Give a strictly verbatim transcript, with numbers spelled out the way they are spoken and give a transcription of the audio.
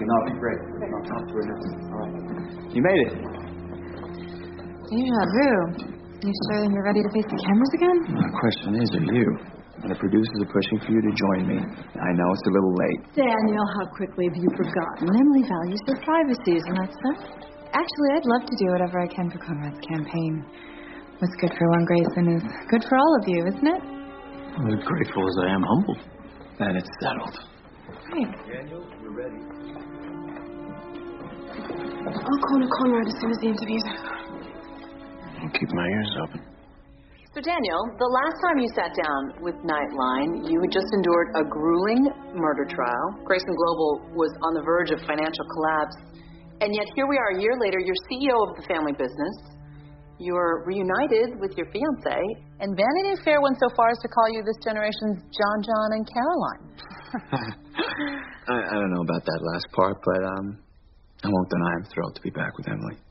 you. No, it'll be great. I'll talk to her now. All right. You made it. Deja vu. You sure you're ready to face the cameras again? The question is, are you? And the producers are pushing for you to join me. I know it's a little late. Daniel, how quickly have you forgotten? Emily values her privacy, isn't that so? Actually, I'd love to do whatever I can for Conrad's campaign. What's good for one Grayson is good for all of you, isn't it? I'm as grateful as I am humbled. And it's settled. Great. Daniel, we're ready. I'll call Conrad as soon as the interview's over. I'll keep my ears open. So, Daniel, the last time you sat down with Nightline, you had just endured a grueling murder trial. Grayson Global was on the verge of financial collapse. And yet here we are a year later, you're C E O of the family business. You're reunited with your fiancé. And Vanity Fair went so far as to call you this generation's John, John, and Caroline. I, I don't know about that last part, but um, I won't deny I'm thrilled to be back with Emily.